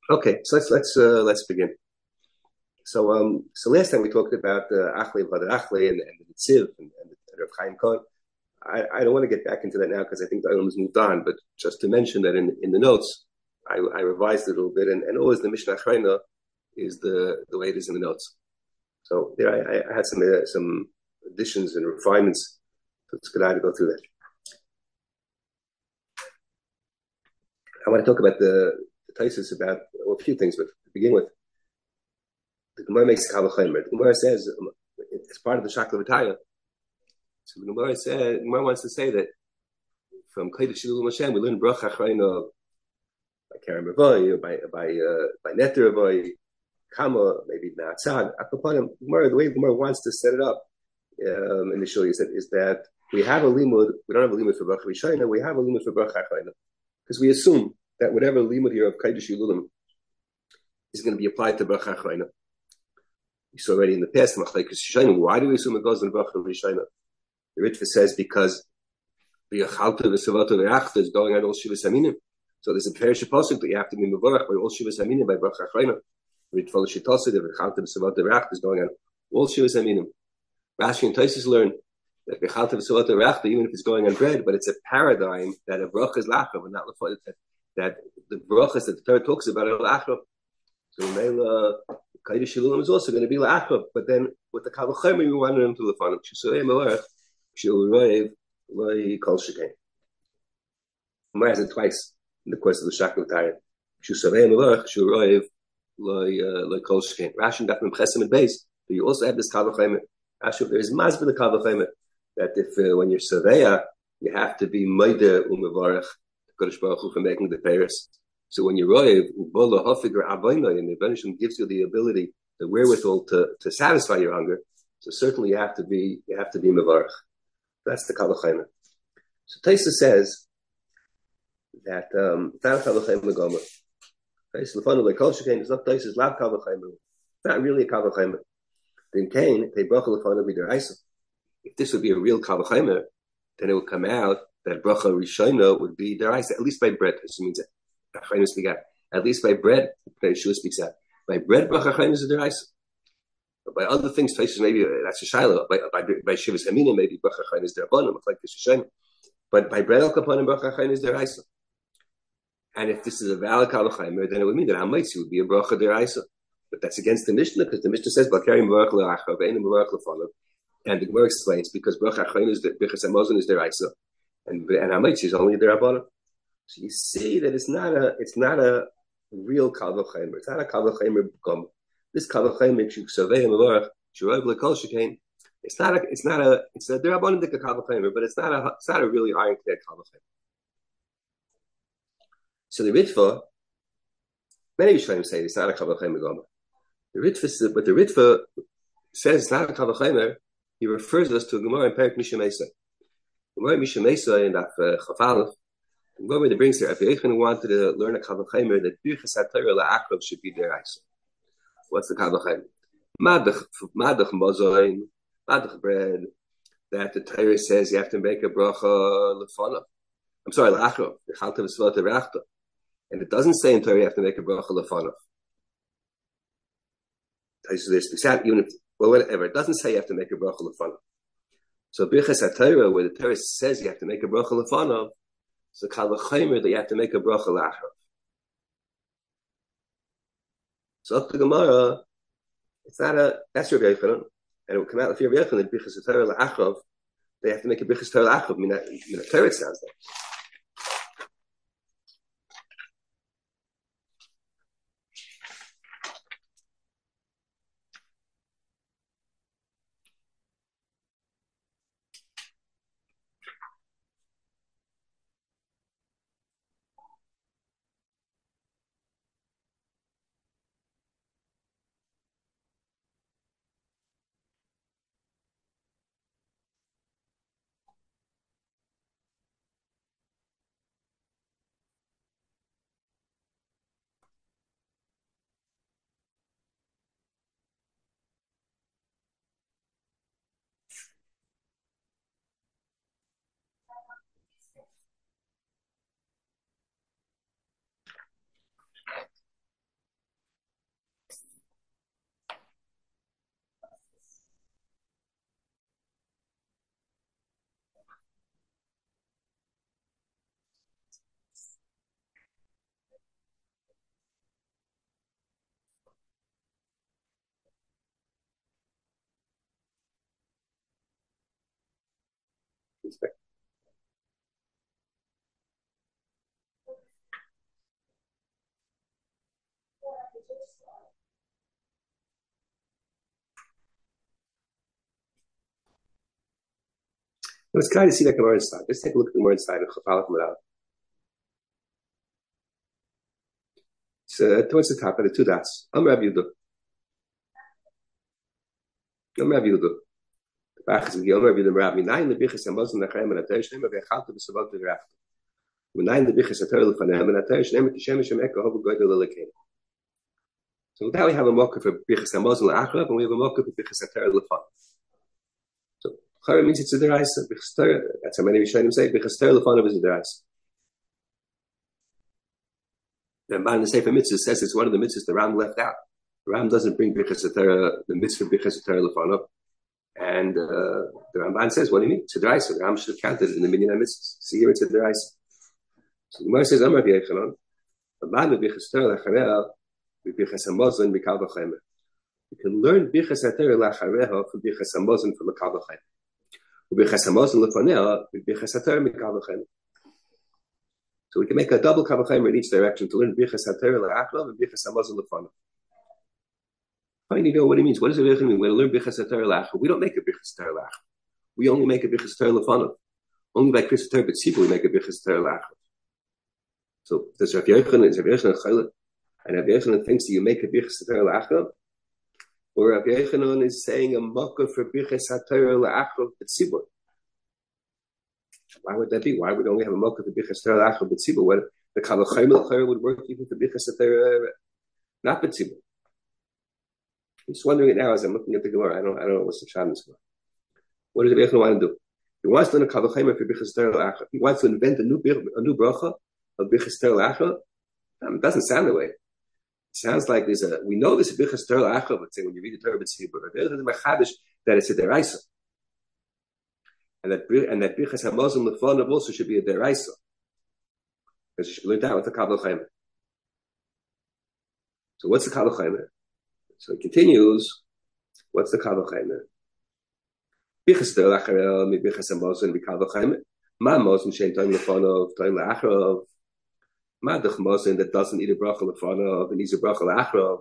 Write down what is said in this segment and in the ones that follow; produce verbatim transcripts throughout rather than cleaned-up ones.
Okay, so let's let's uh, let's begin. So um, so last time we talked about uh, Achlei V'Chadar Achlei and, and the Tziv and, and, and Rav Chaim Cohen. I, I don't want to get back into that now because I think the Olam has moved on. But just to mention that in in the notes, I, I revised it a little bit, and, and always the Mishnah Achrayna is the the way it is in the notes. So there, I, I had some uh, some additions and refinements. So it's a good idea to go through that. I want to talk about the, the thesis about well, a few things, but to begin with, the Gemara makes a Kavachimer. The Gemara says um, it's part of the Shakla V'Taya. So the Gemara says, Gemara wants to say that from Kodesh Shilul Hashem we learn Bracha Achrayna by Karen Ravoy, or by by uh, by Netter Ravoy, Kama, maybe Na'atzad. Akapanim. Gemara, the way the Gemara wants to set it up um, initially is that is that we have a limud. We don't have a limud for Bracha Rishayna. We have a limud for Bracha Achrayna because we assume that whatever limud here of Kodesh Shilulim is going to be applied to Bracha Achrayna. We saw already in the past, why do we assume it goes in Bracha Rishayna? The Ritva says because the Achalta v'Savata v'Achta is going on all Shivas Aminim. So there's a parish pasuk that you have to be Mevorach by all Shivas Aminim by Bracha Achrayna. Ritva l'Shitasa, the Achalta v'Savata v'Achta is going on all Shivas Aminim. Rashi and Taisus learn that the Achalta v'Savata v'Achta, even if it's going on bread, but it's a paradigm that a bracha is lachav and not lefot, that, that the brachas that the Torah talks about are lachav. So Mela Kodesh Shilulim is also going to be la'achov, but then with the Kavachimer we wanted him to lefanim. Shesurei Melech, She'uroiv, Loi Kol Shekain. Gemara has it twice in the course of the Shakla V'Taya. Shesurei Melech, She'uroiv, Loi Loi Kol Shekain. Rashi got them Chesim and Beis, but you also have this Kavachimer. Rashi, there is mazbel the Kavachimer that if uh, when you're Saveya, you have to be Meida Umevarach, Kodesh Baruch Hu for making the Paris. So when you're roiv, ubola hafigur abayna, and the Rebbeinu gives you the ability, the wherewithal to, to satisfy your hunger. So certainly you have to be you have to be mevarach. That's the Kavachimer. So Taisa says that um, without Kavachimer gomer, Taisa lefanu lekol shekain is not Taisa's lav Kavachimer. It's not really a Kavachimer. Then Cain they bracha lefanu b'deraisa. If this would be a real Kavachimer, then it would come out that bracha rishayna would be deraisa, at least by bread. This means that. At least by bread, Yeshua speaks out. By bread, bracha chayim is a deraisa. But by other things, places maybe that's a shiloh. By by by shivas hamina, maybe bracha chayim is derabanim, like the But by bread al kapanim, bracha chayim is deraisa. And if this is a valid kavachimer, then it would mean that hamaitzi would be a bracha deraisa. But that's against the Mishnah because the Mishnah says balkarim barach le'achav, ve'enim barach le'fanav. And the Gemara explains because bracha chayim is bichas hamazon is deraisa, and and hamaitzi is only derabanim. So you see that it's not a it's not a real Kavachimer. It's not a Kavachimer become this Kavachimer Shuvei Mevorach Shurav Lekol Shekain. It's not a it's not a it's a Derabanan Dika Kavachimer, but it's not a it's not a really ironclad Kavachimer. So the Ritva, many Yishayim say it's not a Kavachimer Gomer. The Ritva, but the Ritva says it's not a Kavachimer. He refers us to Gemara and Perik Misha Mesa. Gemara Misha Mesa in that Chafalef. The Gemara that brings there, if Yechon wanted to learn a Kavachimer, that Birchas HaTorah LaAchrav should be their Isa. What's the Kavachimer? Madach Madach Mozoin, Madach bread, that the Torah says you have to make a bracha lefana. I'm sorry, LaAchrav, the Chalta V'Svata Rachta. And it doesn't say in Torah you have to make a bracha lefana. Even if, well, whatever, it doesn't say you have to make a bracha lefana. So Birchas HaTorah, where the Torah says you have to make a bracha lefana, it's a Kavachimer that you have to make a bracha la'achrav. So up to Gemara, it's not a, that's Rabbi Yochanan, and it will come out if you're Rabbi Yochanan, that Birchas Torah la'achrav, they have to make a Birchas Torah la'achrav. I mean, the Torah sounds like. It's kind to see that Gemara inside. Let's take a look at the Gemara inside of Chafalach Madal. So towards the top of the two dots. I'm Rav Yehuda. I'm Rav Yehuda. The Bach is Gil Rav Yehuda Rav Minayin the Bichas Hamazon Nachayim and Atayr Shneim Avechalta V'Savot V'Rafta. Minayin the Bichas Atayr L'Fanem and Atayr Shneim T'Shem Hashem Eka Hovu Goydel L'Lekein. So now we have a mocker for Bichas Hamazon L'Achrav and we have a mocker for Bichas Atayr L'Fanem. So Chara means it's a deraisa. Bichas Atayr. That's how many Rishonim say Bichas Atayr L'Fanem is a deraisa. The man in the Sefer Mitzvah says it's one of the mitzvahs the Ram left out. The Ram doesn't bring Bichas Atayr, the mitzvah Bichas Atayr L'Fanem. And uh, the Ramban says, what do you mean? It's a deraisa. The Ram should have counted it in the minyan mitzvahs. See here, it's a deraisa. So the Gemara says, "Amar Yechanan, a man with bichas Torah lachareha, with bichas hamazon mikal v'chaymer." You can learn bichas Torah lachareha from bichas hamazon from a kal v'chaymer. With bichas hamazon lefanea, with bichas Torah mikal v'chaymer. So we can make a double kal v'chaymer in each direction to learn bichas Torah lachareha and bichas hamazon lefanea. How do you know what it means? What does it really mean? When we learn bichas Torah lachareha, we don't make a bichas Torah lachareha. We only make a bichas Torah lefanea. Only by Krias Torah b'tzibur we make a bichas Torah lachareha. So does Rav Yochanan is Rav Yochanan chayla, and Rav Yochanan thinks that you make a bichas Torah lachareha, or Rav Yochanan is saying a makkah for bichas Torah lachareha b'tzibur. Why would that be? Why would we only have a makkah for bichas Torah lachareha b'tzibur? When the kal v'chaymer would work even for bichas Torah not b'tzibur. I'm just wondering it now as I'm looking at the Gemara. I don't, I don't know what's the shot in this Gemara. What does Rav Yochanan want to do? He wants to learn a kal v'chaymer for bichas Torah lachareha. He wants to invent a new a new bracha of bichas Torah lachareha. Um, it doesn't sound that way. It sounds like there's a, we know there's a bichas Torah lachareha, but say when you read the Torah b'tzibur, there's a machadish that it's a deraisa. And that, and that bichas hamazon lefanov also should be a deraisa. Because you should learn that with the kal v'chaymer. So what's the kal v'chaymer? So it continues, what's the kal v'chaymer? Bichas Torah lachareha, mi bichas hamazon, mi kal v'chaymer. Ma mazon shein toim lefanov, toim la'achrav. Ma dech mazon that doesn't eat a bracha lefanov and eats a bracha la'achrav.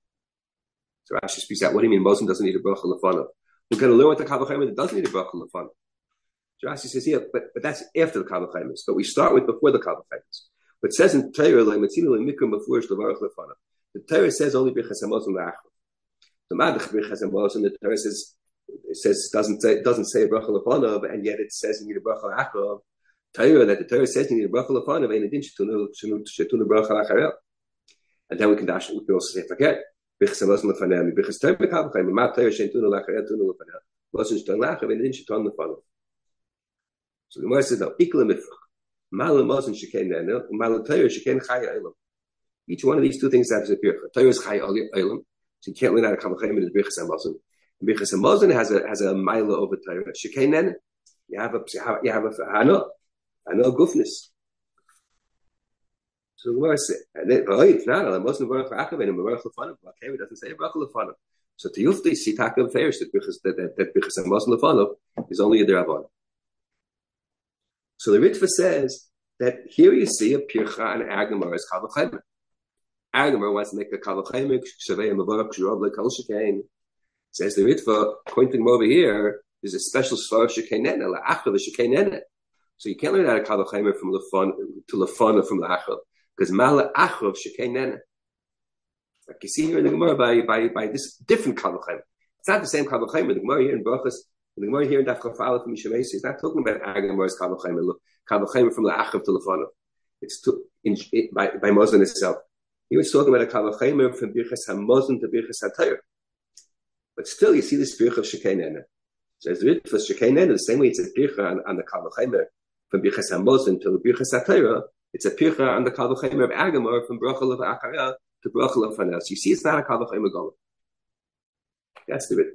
So Rashi speaks out, what do you mean mazon doesn't eat a bracha lefanov? We're going to learn what the kal v'chaymer that doesn't eat a bracha lefanov. So Rashi says, yeah, but, but that's after the kal v'chaymer. But we start with before the kal v'chaymer. But it says in Torah, le'metzinu le'mikram b'furish levarach lefanov. The Torah says only bichas hamazon la'achrav. The ma dech bichas hamazon, the Torah says, it says doesn't say doesn't say bracha lefanov, and yet it says you need a bracha la'achrav. Torah that the Torah says you need a bracha lefanov, and it didn't shetuna shetuna bracha la'achrav. And then we can dash. We can also say forget bichas hamazon lefanov, bichas Torah b'kal v'chaymer, ma Torah shetuna la'achrav tuna lefanov, wasn't shetuna la'achrav, and it didn't shetuna lefanov. So the Gemara says now ikla mifrach, ma lemazon sheken nenu, ma leTorah sheken chaya elam. Each one of these two things has a pircha. Torah is chaya elam, so you can't learn out of kal v'chaymer is bichas hamazon. Bichas hamazon has a has a mila over Torah. Shekenen, you have a you have, you have a hana, hana gufnis. So the Gemara says, and then oh, it's not. I mustn't work for akav and work for fun. Okay, it doesn't say work for fun. So to yufti sitaka feirs that bichas that that, that bichas hamazon lefanav is only a derabon. So the Ritva says that here you see a pircha and agamar as kal v'chaymer. Agamar wants to make a kal v'chaymer shavei mavarach shurov lekol shekain. Says the Ritva, pointing over here, there's a special svar shekenene, la'achrav shekenene. So you can't learn out of kal v'chaymer from lefon to lefon from la'achrav, because ma la'achrav shekenene. Like you see here in the Gemara by by by this different kal v'chaymer. It's not the same kal v'chaymer. The Gemara here in Brachos, the Gemara here in Daf Kaf Aleph from Mishavesi, it's not talking about Agamar's kal v'chaymer. Look, kal v'chaymer from la'achrav to lefon. It's to, in, it, by by Moshe itself. He was talking about a kal v'chaymer from birchas hamazon to birchas hatayr. But still, you see this bircha of shekenene. So as the Ritva for shekenene, the same way it's a bircha on, on the kal v'chaymer from birchas hamazon to the birchas hatayra, it's a bircha on the kal v'chaymer of agamar from bracha lev'akara to bracha lefanel. So you see, it's not a kal v'chaymer gomer. That's the Ritva.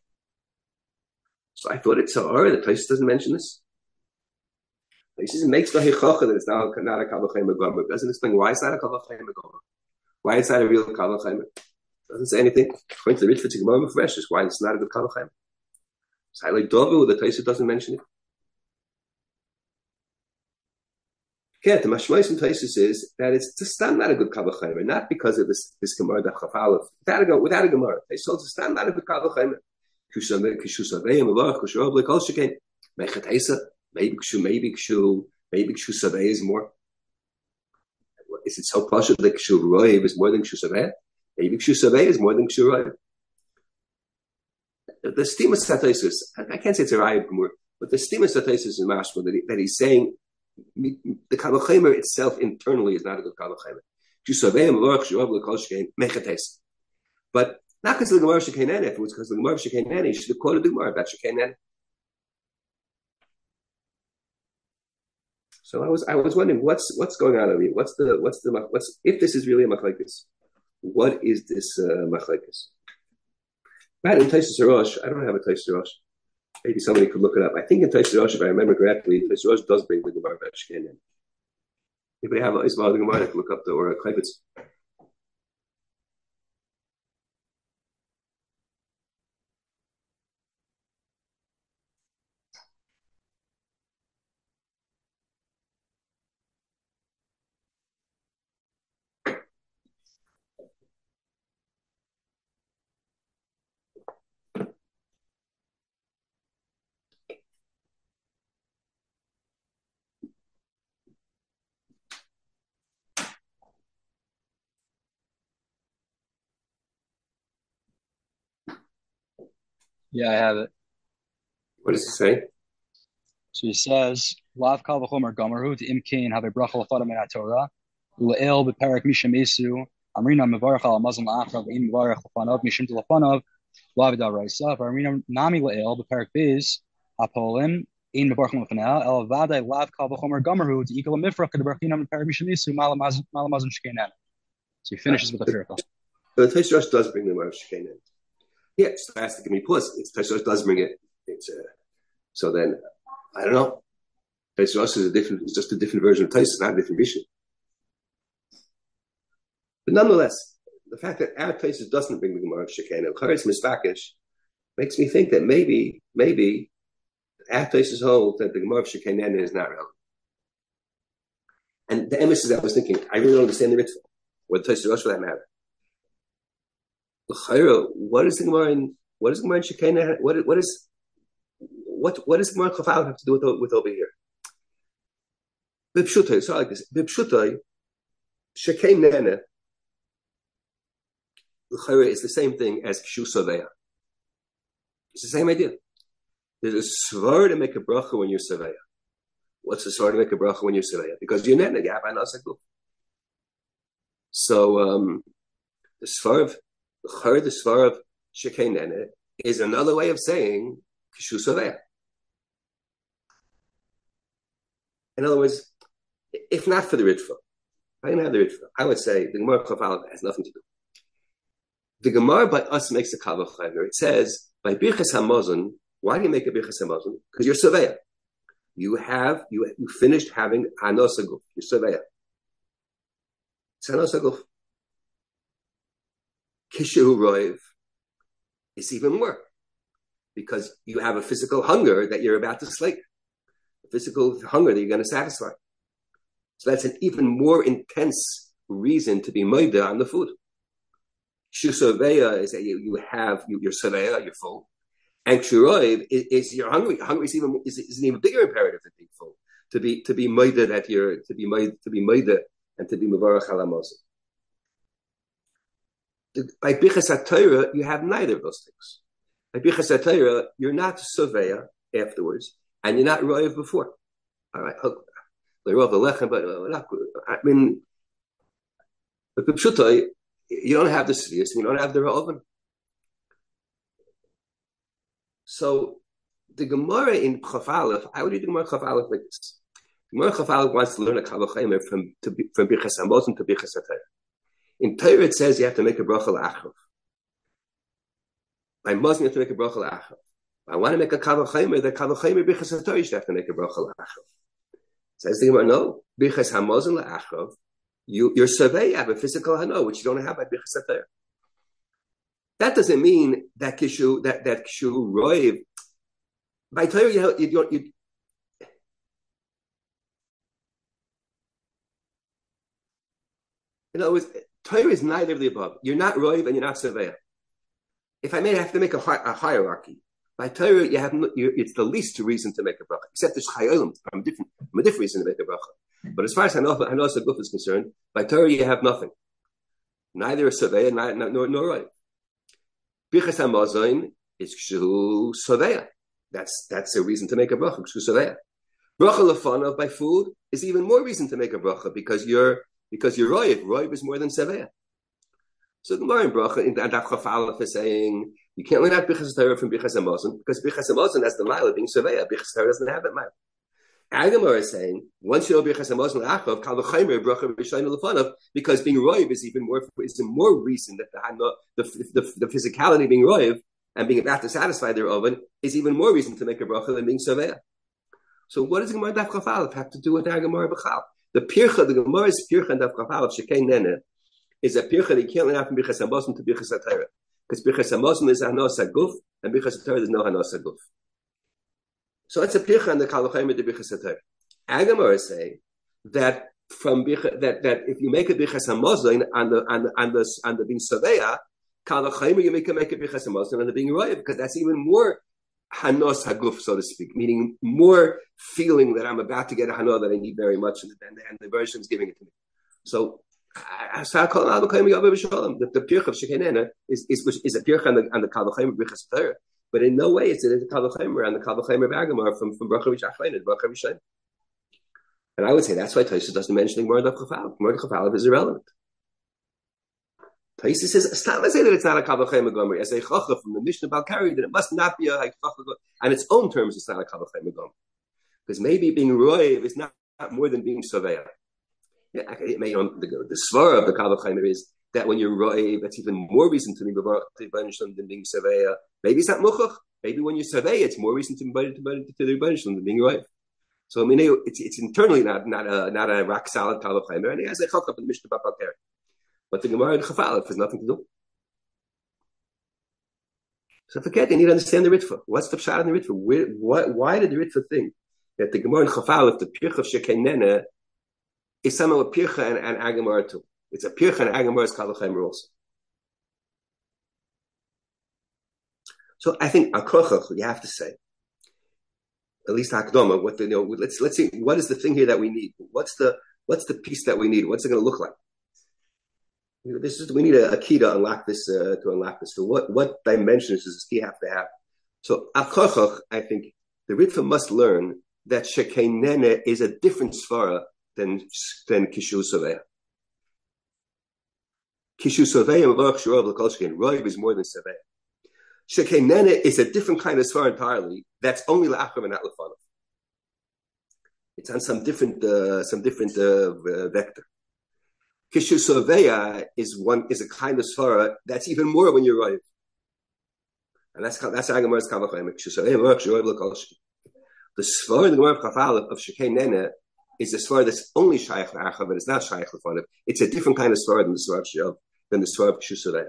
So I thought it's so hard. The place doesn't mention this. He says it makes no hichacha that it's not, not a kal v'chaymer gomer. It doesn't explain why it's not a kal v'chaymer gomer. Why it's not a real kal v'chaymer. Doesn't say anything. According to the Ritva, it's a Gemara fresh. Is why it's not a good kal v'chaymer. It's highly dovu. The Taisa doesn't mention it. Yeah, the mashmais and Taisus is that it's to stand not a good kavachaymer, not because of this this gemara that chafalef without a go without a gemara. They sold to stand not a good kavachaymer. Kushave kushusavei mevarach kushav lekol shekain mechet hesa maybe kushu maybe kushu maybe kushusavei is more. Is it so partial that kushu roiv is more than kushusavei? Maybe kushusavei is more than kushu roiv. The stimus satasis, I can't say it's a raya gemara, but the stimus satasis is mashma that, he, that he's saying. The kavachemer itself internally is not a good kavachemer. But not because of the Gemara Shekainan, if it was because of the Gemara Shekainan, he should have quoted the Gemara about Shekainan. So I was I was wondering what's what's going on over here. What's the what's the what's if this is really a machlekes? What is this uh, machlekes? Right in Taisus Rosh, I don't have a Taisus Rosh. Maybe somebody could look it up. I think in Taisus Rosh, if I remember correctly, Taisus Rosh does bring the Gemara about Shekainan. If we have a Ismail the Gemara, I can look up the or a Klevitz. Yeah, I have it. What does he say? So he says, "Lav kal v'chomer gomerhu to imkain have a bracha lefada min haTorah u'le'el beperek misham esu amrina mevarach al mazon la'achrav im mevarach lefanav mishim to lefanav lav da'raisa amrina nami le'el beperek biz apolim in mevarach lefanel el vadai lav kal v'chomer gomerhu to ikal mifrach to berachinam beperek misham esu malamazon malamazon shkeinan." So he finishes with the firqa. So the Taisus Rosh does bring the Gemara Shekainan. Yeah, so it has to give me plus. It's Taisus Rosh does bring it. It's uh, so then. I don't know. Taisus Rosh is a different, it's just a different version of Taisus, not a different vision. But nonetheless, the fact that our Taisus doesn't bring the Gemara of Shekainan, Charetz Mispakish, makes me think that maybe, maybe our Taisus holds that the Gemara of Shekainan is not relevant. And the emissaries I was thinking, I really don't understand the mitzvah, or the Taisus Rosh for that matter. What is the Gemara in, what is the Gemara in Shekainan? What, what is, What what does Gemara Chafal have to do with, with over here? Bipshutai, so like this. Bipshutai, Shekainan, l'chayra is the same thing as Kshu Saveya. It's the same idea. There's a svar to make a bracha when you're Saveya. What's the svar to make a bracha when you're Saveya? Because you're netna gap and asakul. So um, the svar of l'chayra, the svar of Shekainan is another way of saying Kshu Saveya. In other words, if not for the Ritva, I didn't have the Ritva, I would say the Gemara Chafal has nothing to do. The Gemara by us makes a Kavachaymer. It says, by Birchas HaMazon, why do you make a Birchas HaMazon? Because you're Saveya. You have, you, you finished having Hanos HaGuf. You're Saveya. It's Hanos HaGuf. Kishu Roiv is even more. Because you have a physical hunger that you're about to slake. Physical hunger that you're going to satisfy. So that's an even more intense reason to be moida on the food. Shusaveya is that you, you have, you, you're saveya, you're full. And kshuroiv is, is you're hungry. Hungry is even is, is an even bigger imperative than being full. To be to be moida that you're to be moida to be moida and to be mevarach alamosa. By bichas haTorah, you have neither of those things. By bichas haTorah, you're not saveya afterwards. And you're not roiv before. All right. But I mean, but Pipshutai, you don't have the serious, you don't have the relevant. So the Gemara in Chafalef, I would read the Gemara Chafalef like this. The Gemara Chafalef wants to learn a Kavachemer from from Birchas HaMazon to Birchas HaTorah. In Torah it says you have to make a bracha la'achrav. By Mazon you have to make a bracha la'achrav. I want to make a Kavachemer, the Kavachemer Birchas HaTorah you should have to make a bracha la'achrav. Says the Gemara, no, Birchas HaMazon la'achrav, you, you're survey, you have a physical hano, which you don't have by Birchas HaTorah. That doesn't mean that kishu, that, that kishu roiv. By Torah, you, you don't, you, In other words, Torah is neither of the above. You're not roiv and you're not surveyor. If I may have to make a, hi- a hierarchy, by Torah, you have no, you, it's the least reason to make a bracha, except there's chayolim from different, from a different reason to make a bracha. But as far as Hanos Haguf is concerned, by Torah you have nothing. Neither a surveyor nor nor, nor roiv. Birchas Hamazon is kshu surveyor. That's that's a reason to make a bracha. Kshu surveyor. Bracha lefanav by food is even more reason to make a bracha because you're because you're roiv. Roiv is more than surveyor. So the Gemara in bracha in Daf Chaf Aleph is saying you can't learn out Birchas Torah from Birchas Hamazon because Birchas Hamazon has the mile of being surveyor. Birchas Torah doesn't have that mile. Agamar is saying once you know Birchas Hamazon Achav Kal V'Chaymer Bracha B'Shayim Lefanav because being roiv is even more is more reason that the the, the, the physicality of being roiv and being about to satisfy their oven is even more reason to make a bracha than being surveyor. So what does the Gemara Daf Chaf Aleph have to do with the Gemara B'Chal? The pircha, the Gemara's pircha and Daf Chaf Aleph Shekei Nene is a pircha that you can't learn out from Birchas Hamazon to Birchas Torah. Because Birchas Hamazon is Hanos Haguf, and Birchas Torah is no Hanos Haguf. So it's a pircha and the Kal V'Chaymer to Birchas Torah. Agamar is saying that from Bircha, that that if you make a Birchas Hamazon on the on the on the on the being Saveya, Kal V'Chaymer you make a make a Birchas Hamazon on the being Roiv, because that's even more Hanos Haguf, so to speak, meaning more feeling that I'm about to get a Hano that I need very much, and, and, and the version is giving it to me. So The, the pircha of Shekinah is is is a pircha on the on the Kal V'Chaymer Birchas Torah, but in no way it's a Kal V'Chaymer on the Kal V'Chaymer of Agamar from from Bracha V'Shachlein and Bracha V'Shayin. And I would say that's why Tosfos doesn't mention Gemara Daf Chaf Aleph. Gemara Daf Chaf Aleph is irrelevant. Tosfos says it's not to say that it's not a Kal V'Chaymer Gomer. As a Chacham from the Mishnah Balkari that it must not be a Chacham on its own terms. It's not a Kal V'Chaymer Gomer because maybe being roiv is not, not more than being surveyor. Yeah, it may, you know, the, the svara of the Kal V'Chaymer is that when you're roiv, that's even more reason to be Rebbeinu than being surveyor. Maybe it's not muchach. Maybe when you survey, it's more reason to be to the Rebbeinu than being roiv. So I mean, it's it's internally not not a not a rock solid Kal V'Chaymer, and he has a chacham in the Mishnah Balkari. But the Gemara in Chaf Aleph has nothing to do. So forget, they need to understand the Ritva. What's the pshat in the Ritva? Where, why, why did the Ritva think that the Gemara in Chaf Aleph, the pircha of Shekinah, is somehow a pircha and, and Agamar too? It's a pircha and Agamar's Kal V'Chaymer also. So I think akochach, you have to say, at least hakdoma. What the you know? Let's let's see. What is the thing here that we need? What's the what's the piece that we need? What's it going to look like? You know, this is we need a, a key to unlock this uh, to unlock this. So what what dimensions does this key have to have? So akochach, I think the Ritva must learn that Shekinah is a different svara than than Kishu Soveya. Kishu Soveya and Baruch Shurav L'Kol Shekin Roiv is more than Soveya. Shekinah is a different kind of svara entirely. That's only la'achar and not lefanav. It's on some different uh, some different uh, vector. Kishu Soveya is one is a kind of svara that's even more when you're roiv, and that's that's Agamar's Kal V'Chaymer. Kishu Soveya Baruch Shurav L'Kol Shekin. The svara in the Gemara of Chaf Aleph of Shekinah is a svara that's only shaykh la'achar, but it's not shaykh lefanav. It's a different kind of svara than the svara of Shurav, than the svara of Kishu Soveya.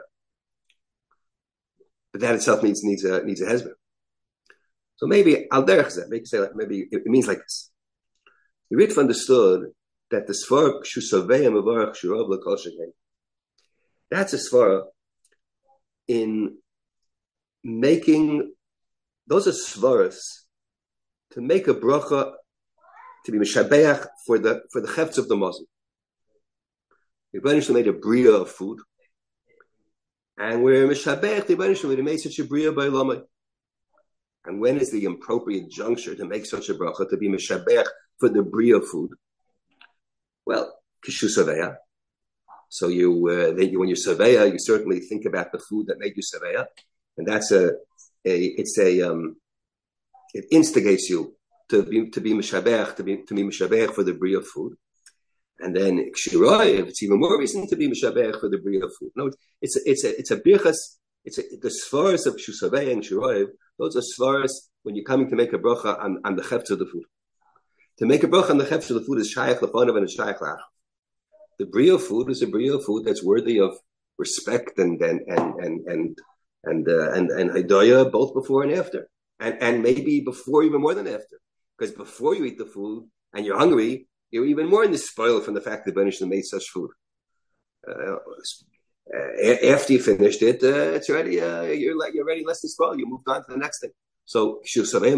But that itself needs needs a needs a husband. So maybe al derech zeh, maybe say like, maybe it means like this. The Ritva understood that the svara Kishu Soveya mevarach shurav l'kol shekein. That's a svara in making those are svaras to make a bracha to be mishabeach for the for the chefts of the mazon. The Rebbeinu made a bria of food. And we're mishabech the Rebbeinu Shalom, made such a bria by Lama. And when is the appropriate juncture to make such a bracha to be mishabech for the bria food? Well, kishu saveya. So you, uh, then you, when you saveya, you certainly think about the food that made you saveya, and that's a, a it's a um, it instigates you to be to be mishabech to be to be mishabech for the bria food. And then Kshiroiv, it's even more reason to be Mishabech for the Bria of food. No, it's a, it's a, it's a birchas, it's a, the svaras of Shusavei and Kshiroiv, those are svaras when you're coming to make a bracha on, on the chefts of the food. To make a bracha on the chefts of the food is Shaykh Lefonav and Shaykh Lach. The Bria of food is a Bria of food that's worthy of respect and, and, and, and, and, and, uh, and, and Hidayah, both before and after. And, and maybe before even more than after. Because before you eat the food and you're hungry, you're even more in the spoil from the fact that Rebbeinu made such food. Uh, uh, after you finished it, uh, it's already uh, you're like you're already less than small. You moved on to the next thing. So it's a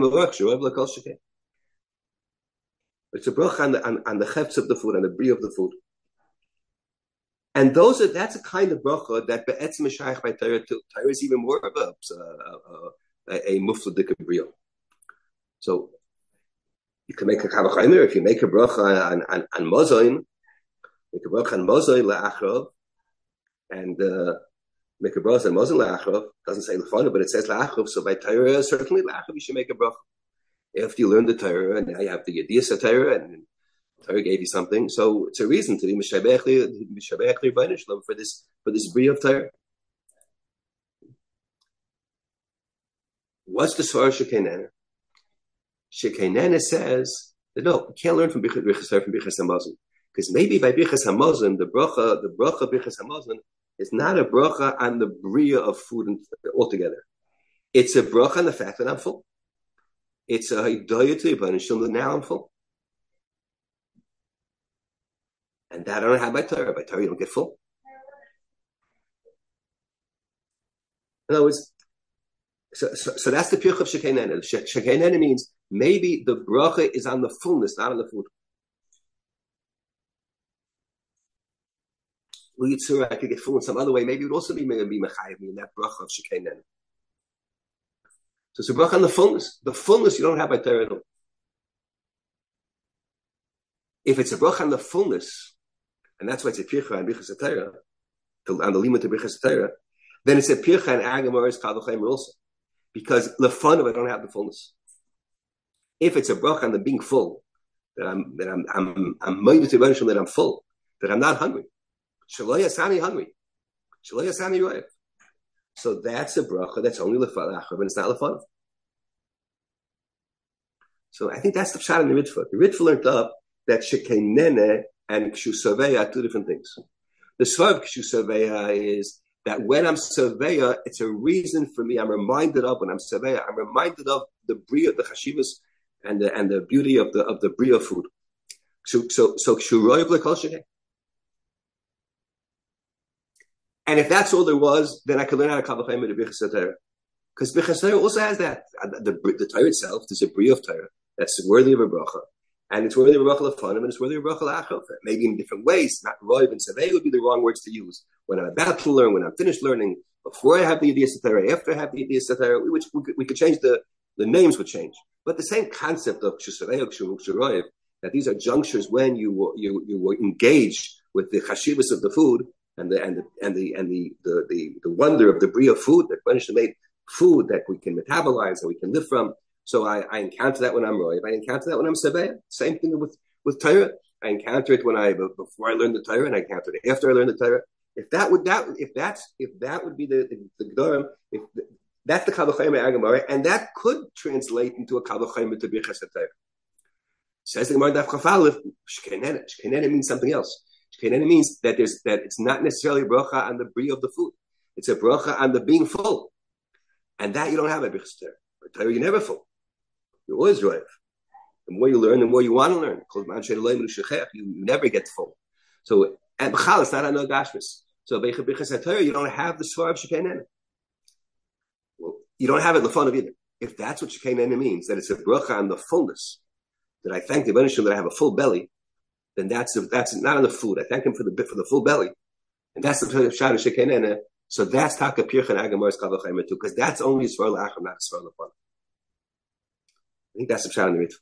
bracha on the on, on the chefs of the food, on the brie of the food. And those are that's a kind of bracha that be'etzim is shaykh by Torah too. Torah is even more of a a, a, a mufladik brio. So you can make a kavachaymer if you make a bracha on on, on mozain, make a bracha on mozain la'achrav, and uh, make a bracha on mozain la'achrav. Doesn't say lefana, but it says la'achrav. So by Torah, certainly la'achrav, you should make a bracha. If you learn the Torah and now you have the Yediyas Torah and Torah gave you something, so it's a reason to be mishabech li for this for this bria of Torah. What's the svara shekenena? Shekenena says that no, you can't learn from Bichas Torah from Bichas Hamazon, because maybe by Bichas Hamazon the bracha the bracha Bichas Hamazon is not a bracha on the bria of food altogether. It's a bracha on the fact that I'm full. It's a hidayah to Yibban, now I'm full. And that I don't have by Torah. By Torah, you don't get full. In other words, so, so, so that's the pirch of shekenena. Shekenena means maybe the bracha is on the fullness, not on the food. I could get full in some other way. Maybe it would also be maybe mechayev in that bracha of shekenena. So it's a bracha on the fullness. The fullness you don't have by Torah at all. If it's a bracha on the fullness, and that's why it's a pircha on Bichas Torah, on the limit to Bichas Torah, then it's a pircha and Agamor's Kavachaymer also. Because lefanov I don't have the fullness. If it's a bracha on the being full, that I'm that I'm I'm I'm motivated to that I'm full, that I'm not hungry. Shaloi Asani hungry. Shaloi Asani roiv. So that's a bracha that's only lefanov, and it's not lefanov. So I think that's the pshat in the Ritva. The Ritva learned up that shekenene and kshusaveya are two different things. The svar of kshusaveya is that when I'm surveyor, it's a reason for me. I'm reminded of when I'm surveyor. I'm reminded of the bria, the chashivas, and the and the beauty of the of the bria food. So so so kshuroyev lekol shekeh. And if that's all there was, then I could learn how to kavachayim with the Bichas Torah, because Bichas Torah also has that. The the, the Torah itself is a bria of Torah that's worthy of a bracha. And it's worthy of a bracha lefanim, and it's worthy of a bracha la'achov. Maybe in different ways. Not roiv and savei would be the wrong words to use. When I'm about to learn, when I'm finished learning, before I have the idea Torah, after I have the idea Torah, we, we, could, we could change the the names would change. But the same concept of kshusaveya, kshuroiv, that these are junctures when you you you were engaged with the chashivas of the food and the and the and the and the the, the, the wonder of the bria food that Baruch made food that we can metabolize and we can live from. So I, I encounter that when I'm roiv. I encounter that when I'm saveh. Same thing with, with Torah. I encounter it when I before I learn the Torah, and I encounter it after I learn the Torah. If that would that if that's if that would be the the, the Gedorim, if the, that's the Kavachayim Agamara, and that could translate into a Kavachayim to Bichas Torah. Says the Gemara Daf Chafalif, Shkenena. Shkenena means something else. Shkenena means that there's that it's not necessarily a bracha on the bria of the food. It's a bracha on the being full, and that you don't have at Bichas Torah. Or Torah, you're never full. You're always roiv. The more you learn, the more you want to learn. You, you never get full. So, and b'chal, it's not a no gashmis. So, b'chas Torah, you don't have the svar of shekenena. Well, you don't have it lefanov either. If that's what shekenena means, that it's a bracha on the fullness, that I thank the Rebbeinu that I have a full belly, then that's a, that's not on the food. I thank him for the for the full belly, and that's the pshat of shekenena. So that's taka pircha and agamar's kavachayim too, because that's only svar la'achar, not svar lefanov. I think that's the pshat in the mitzvah.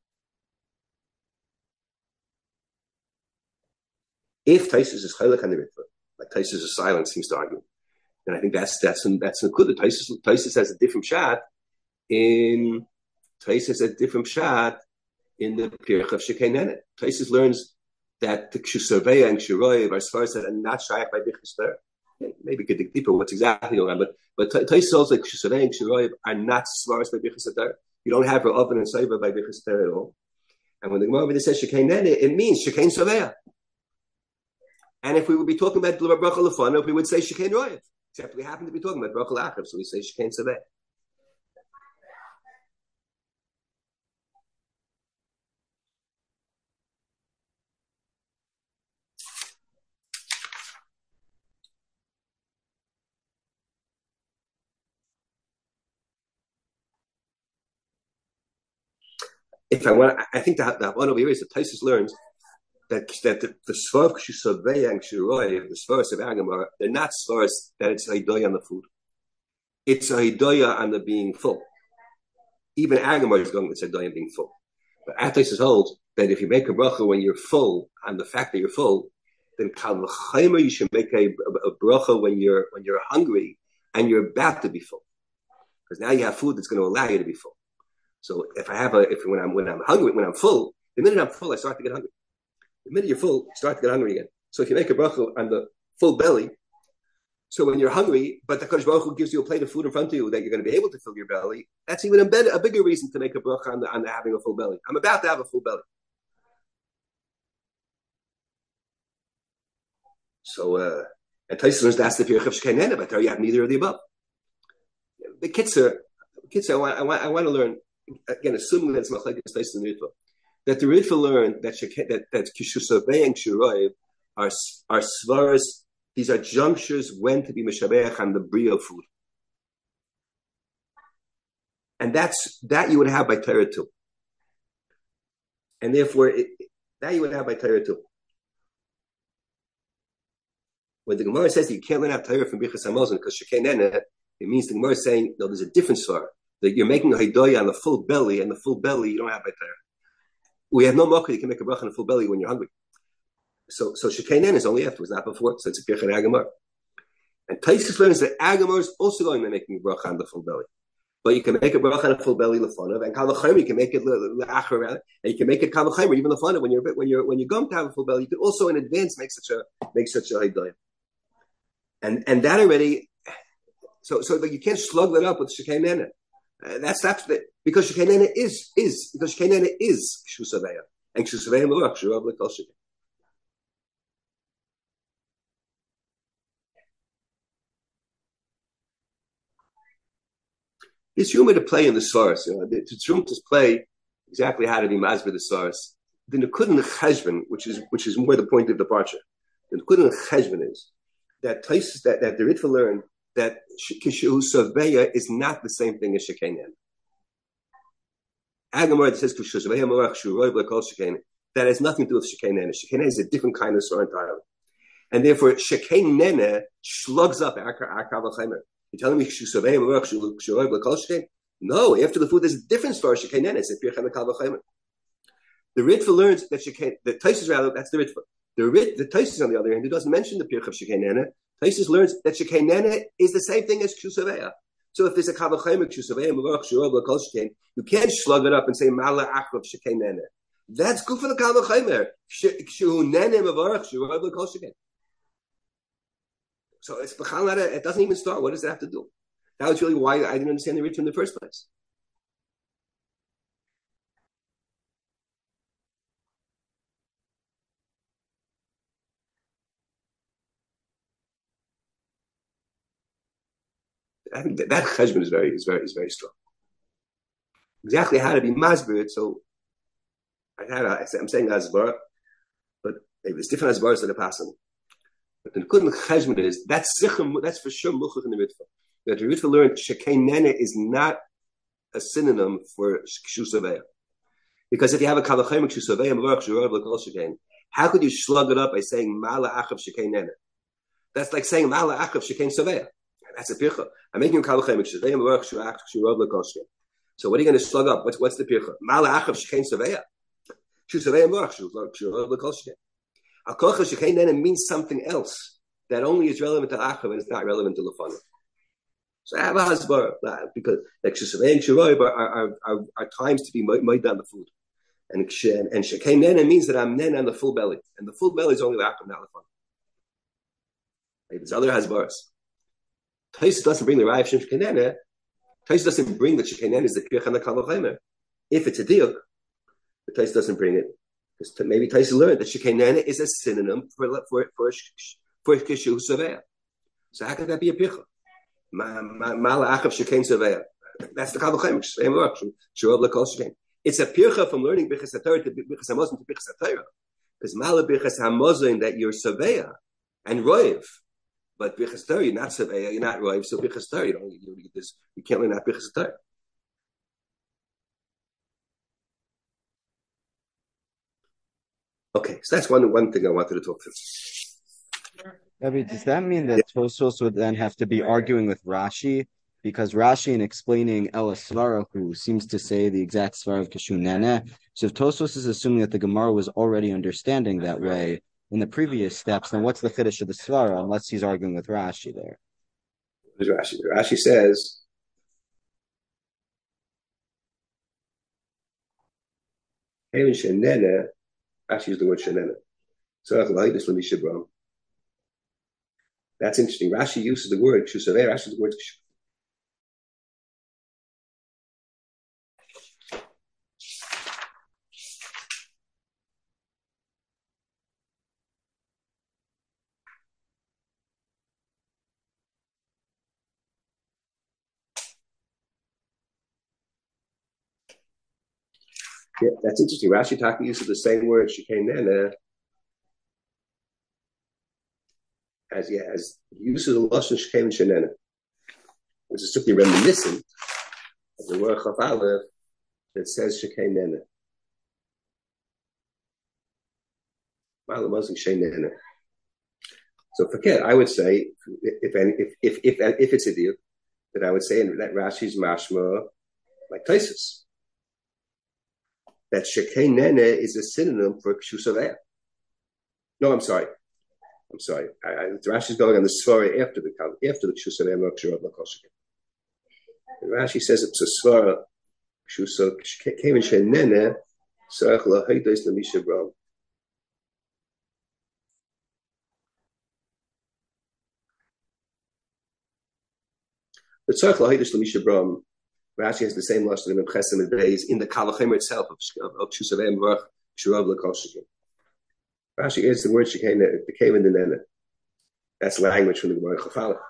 If Taisus is chaylik on the mitzvah, like Taisus is silent, seems to argue, then I think that's that's that's a good. Taisus Taisus has a different pshat in Taisus has a different pshat in the pirch of shekenena. Taisus learns that the kshusaveya and kshuroyev are svaras that are not shaykh by Bichas Torah. Maybe we could dig deeper what's exactly going on, but but Taisus also like kshusaveya and kshuroyev are not svaras by Bichas Torah. You don't have her oven and saiva by Bichas Torah at all. And when the Gemara says shekenena, it means sheken saveya. And if we would be talking about bracha lefanov, we would say sheken roiv. Except we happen to be talking about bracha la'achrav, so we say sheken saveya. if I want, I think that the one over here is the Taisus learns that that the, the svarv k'shusavei and k'shuroy, the svarvs of Agamar, they're not svarvs that it's a hidoya on the food. It's a hidoya on the being full. Even Agamar is going to say hidoya on being full. But Taisus holds that if you make a bracha when you're full, on the fact that you're full, then kal v'chaymer you should make a, a, a bracha when you're when you're hungry and you're about to be full, because now you have food that's going to allow you to be full. So if I have a if when I'm when I'm hungry when I'm full, the minute I'm full I start to get hungry. The minute you're full, you start to get hungry again. So if you make a bracha on the full belly, so when you're hungry, but the Kadosh Baruch Hu gives you a plate of food in front of you that you're going to be able to fill your belly, that's even a, better, a bigger reason to make a bracha on, the, on the having a full belly. I'm about to have a full belly. So, uh, and Taisus learns that's the Pirch of Shekeinena, but there you have neither of the above. The Kitzer, Kitzer, I want, I want, I want to learn, again, assuming that it's Machlekes Taisus and Ritva, that the Ritva learned that that that Kishusavei and Kishuroiv are are svaras. These are junctures when to be mishabeach on the bria of food, and that's that you would have by Torah too, and therefore it, that you would have by Torah too. When the Gemara says that you can't learn out Torah from Bichas Hamazon because Shekeinena, it means the Gemara is saying no, there's a different svar that you're making a hidoya on the full belly, and the full belly you don't have by Torah. We have no mocha. You can make a bracha on a full belly when you're hungry. So, so Shekeinena is only afterwards, not before. So it's a pircha Agamar. And Taisus learns that Agamar is also going to be making a bracha on the full belly, but you can make a bracha on a full belly lefonav, and kal v'chomer you can make it leachar, and you can make it kal v'chomer even lefonav when you're when you're when you're going to have a full belly. You can also in advance make such a make such a hidoya, and and that already. So, so that you can't slug that up with Shekeinena. Uh, that's that's the, because Shekeinena is is because Shekeinena is Kshusaveya and Kshusaveya Melach Shurav Lekol Shekein. It's human to play in the source. You know, it's room to play exactly how to be masber the source. The Nekudan Cheshbon, which is which is more the point of departure. The Nekudan Cheshbon is that places that that the Ritva learned that Kshusaveya is not the same thing as Shekeinena. Agamar says that has nothing to do with Shekeinena. Shekeinena is a different kind of svar entirely, and therefore Shekeinena slugs up Akar V'Chaimer. You're telling me Kshusaveya Merach Shuroy B'Kol Shekein? No, after the food there's a different svar Shekeinena. It's a Pirchem Kal V'Chaimer. The Ritva learns that Shekein, the Taisus rather that's the Ritva. The Rit, the Taisus on the other hand, who doesn't mention the Pirch of Shekeinena, Taisus learns that Shekeinena is the same thing as Kshusaveya. So if there's a Kavachemer Kshusaveya Merach Shuroy B'Kol Shekein, you can't slug it up and say Mala Achav Shekeinena. That's good for the Kavachemer. Kshunene Merach Shuroy B'Kol Shekein. So it's it doesn't even start. What does it have to do? That was really why I didn't understand the Ritva in the first place. I think that, that cheshbon is very is very is very strong. Exactly how to be masber. So I had a, I'm saying asbar, but maybe it's different asbars that are passing. But the Nekudan Cheshbon is that's sichum, that's for sure muchach in the Ritva. That the Ritva learned Shekeinena is not a synonym for Kshusaveya. Because if you have a Kavachem Kshusaveya Merach Shuroy B'Kol Shekein, how could you slug it up by saying Mala Achav Shekeinena? That's like saying Mala Achav Shekein Saveya. That's a pircha. I'm making a Kavachem Kshusaveya Merach Shuroy B'Kol Shekein. So what are you going to slug up? What's what's the pircha? Mala Achav Shekein Saveya. Kshusaveya Merach Shuroy B'Kol Shekein. Akocha Shekeinena means something else that only is relevant to Achav and it's not relevant to Lefana. So I have a hasbar because like Shusavei and Shuroy are, are, are, are times to be made on the food, and and Shekeinena means that I'm nen on the full belly, and the full belly is only Achav, not Lefana. Like there's other hasbars. Taisus doesn't bring the Raya of Shekeinena. Taisus doesn't bring the Shekeinena is the Kirch and the Kavachemer. If it's a diuk, the Taisus doesn't bring it. Because maybe Taisus learned that Shekeinena is a synonym for for for for Kishu Saveya. So how could that be a pircha? Mala Achav Shekein Saveya. That's the Kavachem. Shuroy B'Kol Shekein. It's a pircha from learning Bichas HaTorah to Bichas Hamazon to Bichas HaTorah. Because Mala Bichas Hamazon that you're Saveya and Roiv, but Bichas HaTorah you're not Saveya, you're not Roiv. So Bichas HaTorah you don't you, you, you can't learn that Bichas HaTorah. Okay, so that's one one thing I wanted to talk to. I mean, does that mean that Tosfos would then have to be arguing with Rashi? Because Rashi, in explaining El Svara, who seems to say the exact Svara of Kishun Nene, so if Tosfos is assuming that the Gemara was already understanding that way in the previous steps, then what's the Chiddush of the Svara, unless he's arguing with Rashi there? Rashi. Rashi says, Rashi used the word Shenene. So that's interesting. Rashi uses the word Shusaveh. Rashi uses the word yeah, that's interesting. Rashi Taki uses the same word Shekenene as yeah, as uses the lashon Sheken Shenene, which is strictly reminiscent of the word Chaf Aleph that says Shekenene. So forget. I would say, if if if if if it's a deal, that I would say that Rashi's mashma like Taisus, that Shekenene is a synonym for Kshusaveh. No, I'm sorry. I'm sorry. I, I, Rashi's going on the svara after the after the Kshusaveh Mokshirav Lakoshikin. Rashi says it's a svara Kshusaveh Kemin Shenene Sarach Lahaydos Lamisha Bram. The Tzarech Lahaydos Lamisha Bram, Rashi has the same lashon in Chesem and Beis in the Kalachemer itself of of Kshusaveh Mokshirav Lakoshikin. Rashi adds the word Shekenene became in the Nene. That's language from the Gemara Chaf Aleph.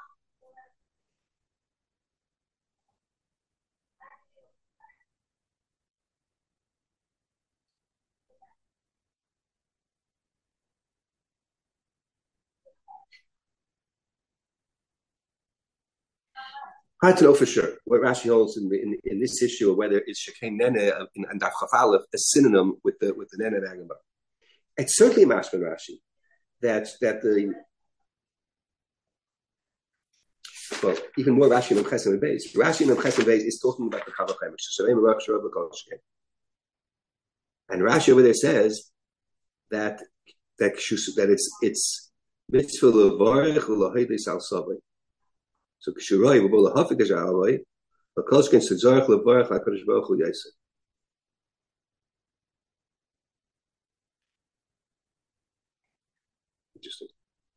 Hard to know for sure what Rashi holds in, in, in this issue of whether it's Shekhen Nene and Daf Chaf Aleph a synonym with the with the Nene and Agamba. It's certainly a mashman Rashi that that the well even more Rashi than Chesed and Beis. Rashi and Chesed and Beis is talking about the Kavachem, and Rashi over there says that that that it's it's mitzvah levarech u'lahaydei sal savay. So Kshuroi v'bol lahafik ajaloi, but Kolshkin sedzarach levarech hakadosh baruch hu yaseh. Interesting.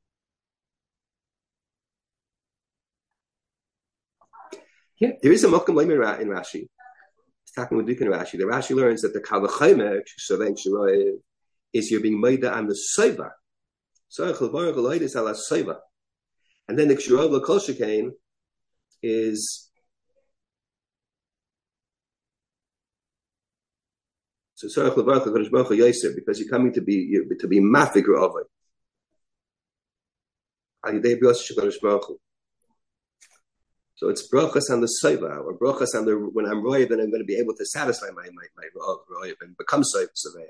Yeah, there is a mokum leimer in Rashi. It's talking with Duke in Rashi. The Rashi learns that the Kavachaymer Kshuroi Kshuroi is you're being made on the Seiva. Sarach levarech u'lahaydei sal Seiva. And then the Kshurov L'Kol is so Sarach L'Varach L'Kadosh Baruch Hu Yosef, because you're coming to be to be mafik Ravai. So it's brachas on the Seiva, or brachas on the when I'm roiv, then I'm going to be able to satisfy my my my roiv and become Seiva.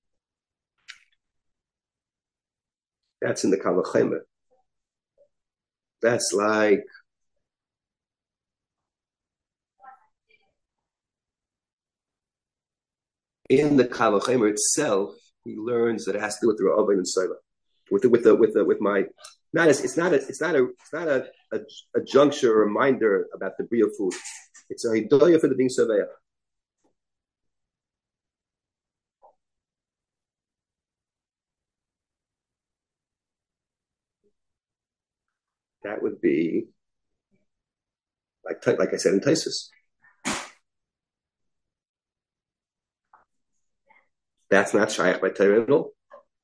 That's in the Kavachaymer. That's like in the Kavachaymer itself, he learns that it has to do with the Ra'avim and Seiva, with the, with the, with the, with my not as it's not a it's not a it's not a a, a juncture or reminder about the bria food. It's a hidoya for the being Seveya. That would be like like I said in Taisus. That's not shaykh by Torah at all.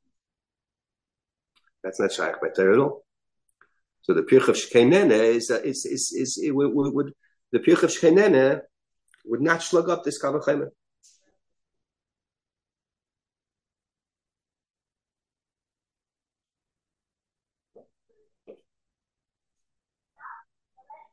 That's not shaykh by Torah at all. So the pirch of Shekenene is uh, is is, is it would, would, would the pirch of Shekenene would not slug up this Kavachaymer.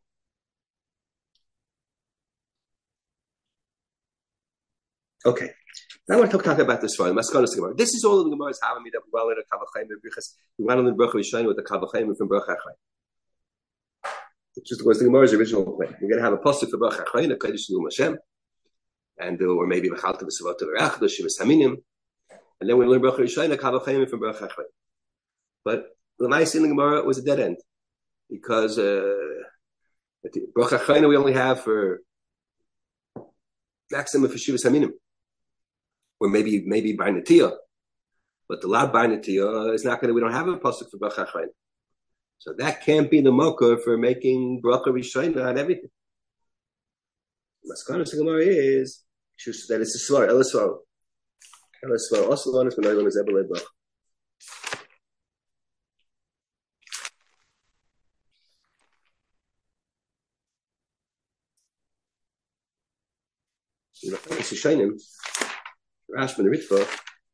Okay. Now I want to talk, talk about this one. This is all of the Gemara's having me that we well in a Kavachayim because we went on the Baruch Rishayim with the Kavachayim from Baruch HaChayim. It just was the Gemara's original plan. We're going to have a pasuk for Baruch HaChayim, a Kodesh Num Hashem, and uh, or maybe V'chalta V'savot V'rachda Shivas Haminim, and then we learn Baruch Rishayim, a Kavachayim from Baruch HaChayim. But the L'maisa in the Gemara was a dead end because uh, Baruch HaChayim we only have for maximum for Shivas Haminim. Or maybe maybe by Natiyah, but the lab by Natiyah is not going to. We don't have a pasuk for Baruch HaChayim, so that can't be the mocker for making bracha rishayna on everything. Maskana Gemara is that it's a svar, elasvar, elasvar. Also, one is when I learn is ebelei bracha. It's a shaynim. Rashman Ritva.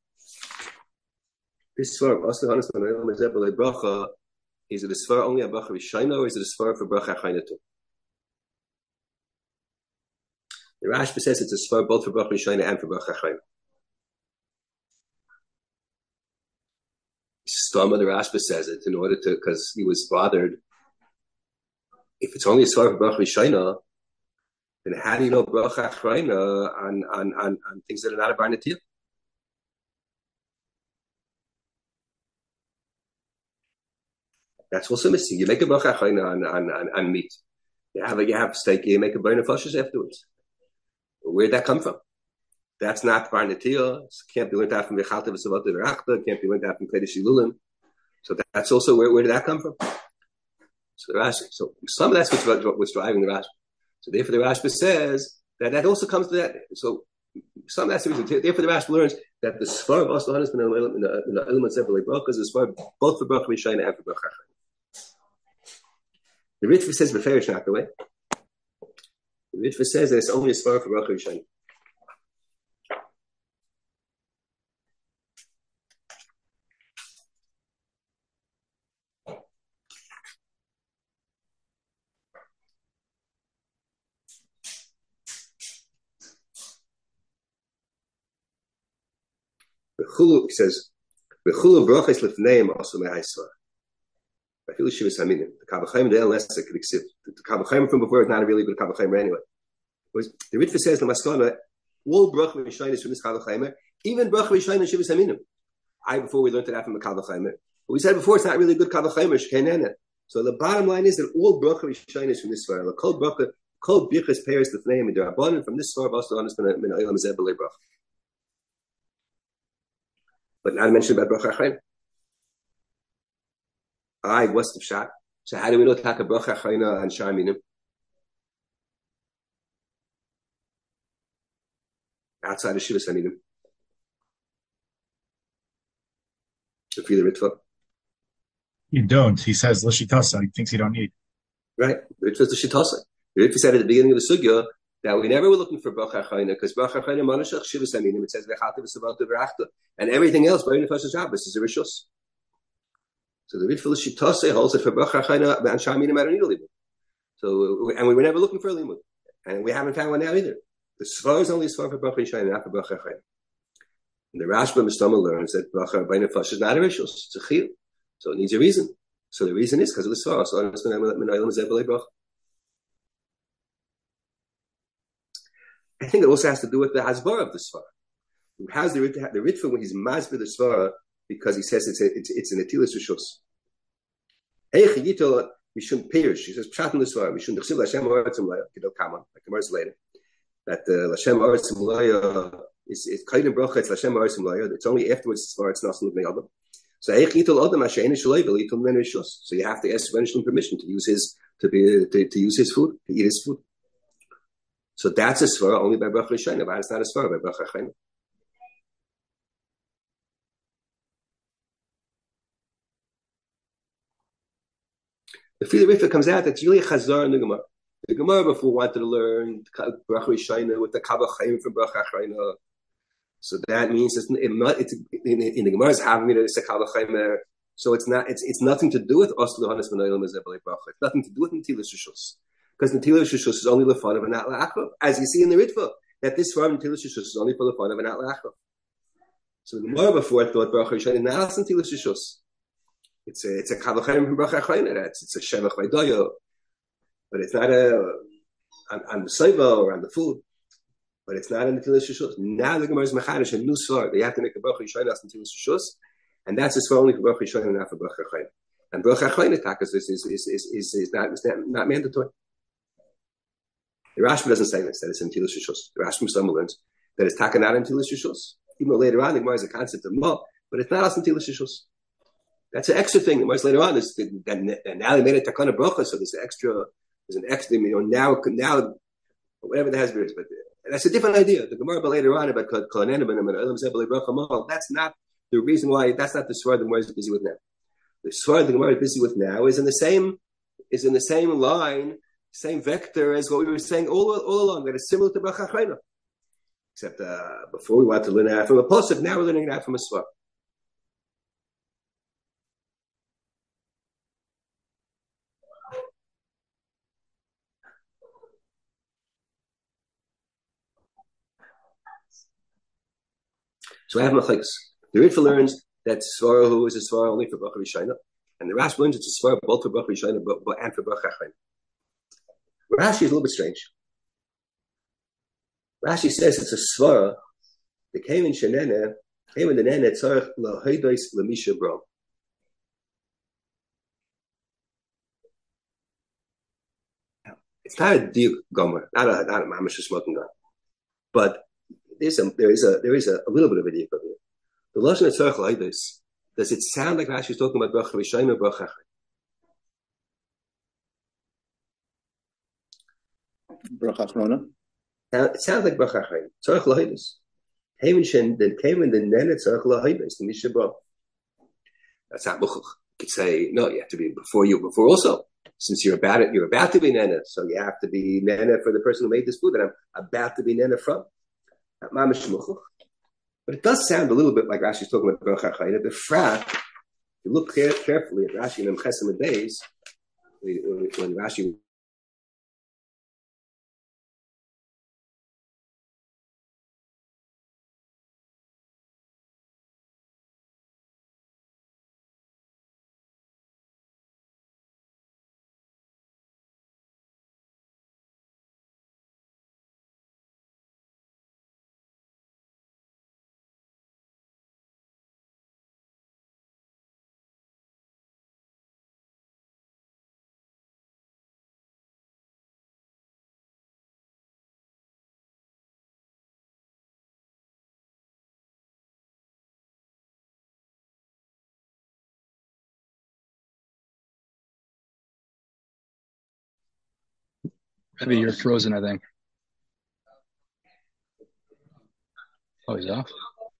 This svar, also honest when I learn is ebelei bracha. Is it a svar only a bracha rishayna, or is it a svar for bracha chayna too? The Rashba says it's a svar both for bracha rishayna and for bracha chayna. Stama the Rashba says it in order to, because he was bothered. If it's only a svar for bracha rishayna, then how do you know bracha chayna on on on on things that are not a bar natiyah? That's also missing. You make a bracha chayna on, on, on, on meat. You have a, you have steak, you make a burn of flushes afterwards. Where'd that come from? That's not bar natiyah. Can't be learned out from V'chalta V'savot V'rachda. Can't be learned out from Kodesh Ilulim. So that's also where, where did that come from? So the Rashi, so some of that's what's, what's driving the Rashi. So therefore the Rashba says that that also comes to that. So some of that's the reason. Therefore the Rashba learns that the svar of Asla Hanas in the element of Ebelei Bracha is a svar both for Bracha Rishayna and for Bracha Chayna. The Ritva says Beferish not the way. The Ritva says that it's only a svar for Bracha Rishayna. Chulu says, "Bechulu brachas lefneim also mehaisvar." I feel she was haminim. The Kavachayim the less could accept. The Kavachayim from before is not a really good Kavachayim anyway. Was the Ritva says the Maskana all bracha rishayna from this Kavachayim, even bracha rishayna shivas haminim. I before we learned that from the Kavachayim, but we said before it's not really good Kavachayim shkenena. So the bottom line is that all bracha rishayna is from this far. The kol bracha kol bichas peiros lefneim and derabanan from this far. Also, honest min min aylam zebelei bracha. But not mentioned about bracha chayna. I what's the shot? So how do we know taka bracha chayna and shaminim? Outside of shivas haminim. To feel the ritva. You don't. He says l'shitasa. He thinks you don't need. Right. The ritva is the shitasa. The ritva said at the beginning of the sugya that we never were looking for bracha chayna because bracha chayna manashach shivas haminim. It says v'chalta v'savot v'rachta, and everything else by nefashas Shabbos is a rishus. So the Ritva Shitase holds it for bracha chayna and shaminim. I don't need a limud. So and we were never looking for a limud, and we haven't found one now either. The svar is only a svar for bracha chayna, not for bracha chayna. And the Rashba Mistama learns that bracha by nefashas is not a rishus; it's a chiyuv. So it needs a reason. So the reason is because of the svar. So I'm just going to I think it also has to do with the hasbara of the svara. How's the Ritva? The Ritva when he's masbir the svara because he says it's a, it's it's an atilas rishus. Hey chiyito mishum peirush. He says pshat in the svara mishum dechsiv l'Hashem ha'aretzim laya kidol kama like the verse later that the Hashem ha'aretzim laya is is kaidem bracha it's Hashem ha'aretzim laya. It's only afterwards the svara it's nasan l'bnei adam. So hey chiyito l'adam ha'she'en shaloi v'litum men rishus. So you have to ask Rebbeinu permission to use his to be to, to use his food to eat his food. So that's a svara only by bracha rishayna, but it's not a svara by bracha chayna. The Fili Ritva comes out that's really a chazar in the Gemara. The Gemara before wanted to learn bracha rishayna with the kavachayim from bracha chayna. So that means it's, it's in, in the Gemara's having it it's a kavachayim there. So it's not it's it's nothing to do with oslu hanas v'noylam ezebelei bracha. It's nothing to do with netilas rishus. Because Netilas Rishus is only Lefanav and not La'achav. As you see in the Ritva, that this form of Tilas Rishus is only for the fun of an Atlachov. So the Gemara before thought Baruch Hashem now it's Tilas Rishus. It's a it's a Kavachem from Baruch Hashem. It's it's a Shevach Vaydoyo, but it's not a on, on the Seiva or on the food. But it's not in the Tilas Rishus. Now the Gemara is Mechadish, a new svar. They have to make a Baruch Hashem as Tilas Rishus, and that's a svar only for Baruch Hashem and not for Baruch Hashem. And Baruch Hashem attack is is is is is is not is not, not mandatory. The Rashba doesn't say this, that it's in Tilas Rishus. The Rashba Mishnah learns that it's taken out in Tilas Rishus. Even though later on the Gemara is a concept of Mo, but it's not as in Tilas Rishus. That's an extra thing. The Gemara later on is that now they made a takana bracha, so there's an extra, there's an extra, you know, now, now, whatever the Hezbollah is, but that's a different idea. The Gemara later on about Kol Nenim and Elam Zebel Bracha Mo, that's not the reason why, that's not the sword the Gemara is busy with now. The sword the Gemara is busy with now is in the same, is in the same line, same vector as what we were saying all, all along, that is similar to Bracha Chayna. Except uh, before we wanted to learn it from a posuk, now we're learning it out from a swar. So I have machlekes. The Ritva learns that svara who is a svara only for Bracha Rishayna, and the Rash learns it's a svara both for Bracha Rishayna and for Bracha Chayna. Rashi is a little bit strange. Rashi says it's a svara that came in Shenene, came in the Nene Tzarech Lahodos Lamisha Bro. It's not a deep gomer, not a not a mamash smoking gun, but there's a there is a there is a, a little bit of a deep over here. The lashon Tzarech Lahodos, does it sound like Rashi is talking about Bracha Rishayna or Bracha Chayna? Bracha Chayna. It sounds like Bracha Chayna. Tzarech Lahodos. Then came in the Nene Tzarech Lahodos the Misha Bro. That's not muchach. You could say no. You have to be before you before also. Since you're about it, you're about to be Nene, so you have to be Nene for the person who made this food that I'm about to be Nene from. Not mamish muchach. But it does sound a little bit like Rashi's talking about Bracha Chayna. The frat, if you look care, carefully at Rashi and Chesem and Beis, when, when Rashi Maybe you're frozen, I think. Oh, he's off.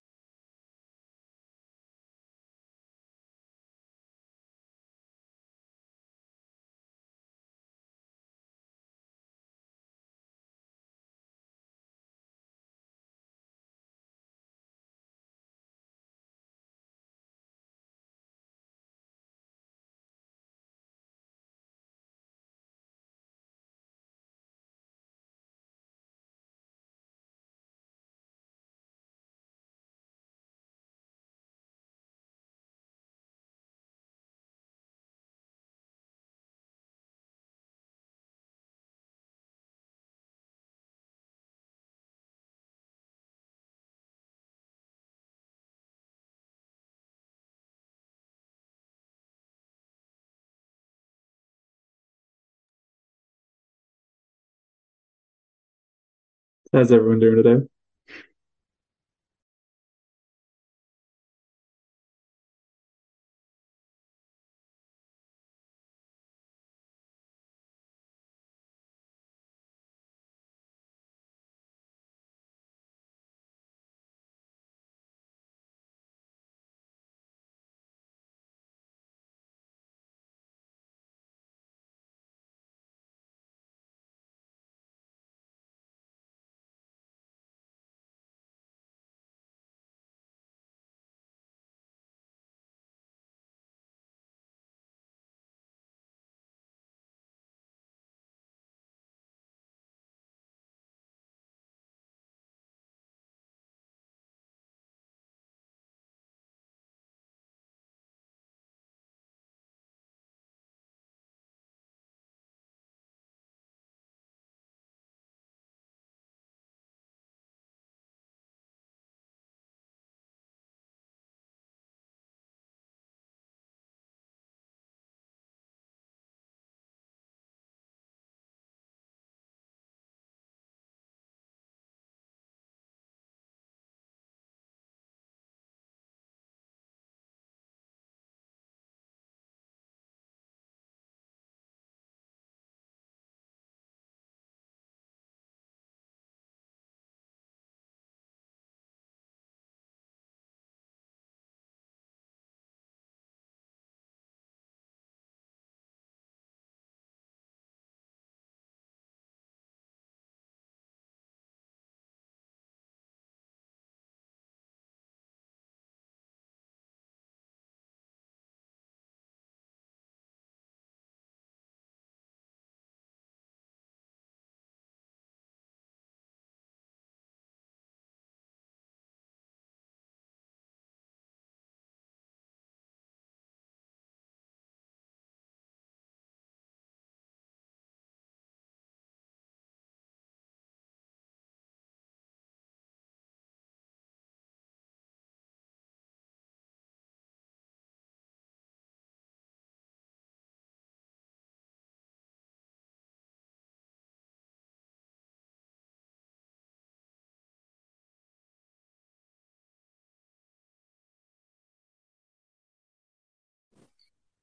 How's everyone doing today?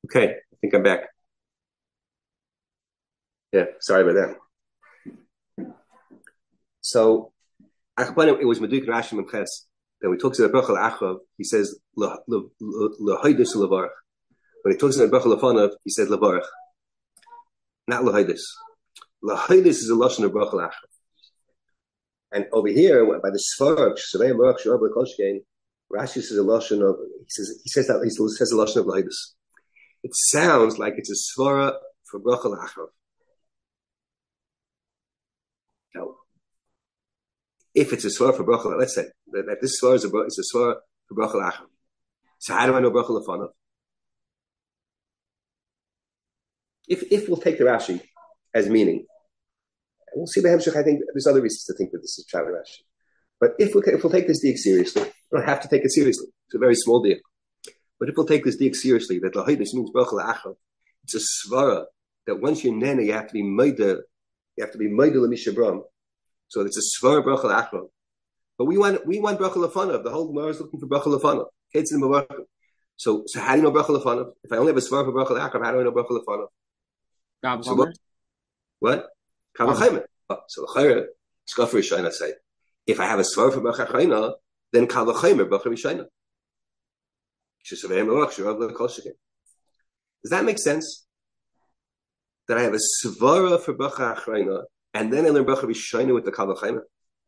Okay, I think I'm back. Yeah, sorry about that. So, it was Meduik Rashi Memches. Then we talk to the Bracha L'Achrav, he says, L'hoidus L'varach. When he talks to the Bracha L'Fanav, he says L'varach. Not L'hoidus. L'hoidus is a Lashon of Bracha L'Achrav. And over here, by the Svarach, Shavei Marach Shurab L'Kolshkein, Rashi says a Lashon of, he says, he says that, he says a Lashon of L'hoidus. It sounds like it's a Svara for Bracha L'Achrav. Now, if it's a Svara for Bracha, let's say that, that this Svara is a, is a Svara for Bracha L'Achrav. So how do I know Bracha L'Fanav? If if we'll take the Rashi as meaning, and we'll see the Hemshech, I think there's other reasons to think that this is Pshat Rashi. But if we'll, if we'll take this diak seriously, we don't have to take it seriously. It's a very small diak. But if we'll take this diak seriously, that L'hoidus means Bracha L'Achrav, it's a Svara that once you're Nene, you have to be Maida, you have to be Maida L'Mishabram. So it's a Svara Bracha L'Achrav. But we want we want Bracha L'Fanav. The whole Gemara is looking for Bracha L'Fanav. So so how do you know Bracha L'Fanav? If I only have a Svara for Bracha L'Achrav, how do I know Bracha L'Fanav? So what? What? Kavachayim. Oh, so the Chayra, Skafar Rishayna say, if I have a Svara for Bracha Chayna, then Kavachayim Bracha Rishayna. Does that make sense? That I have a Svara for Bracha Chayna, and then I learn Bracha Rishayna with the Kavachayim?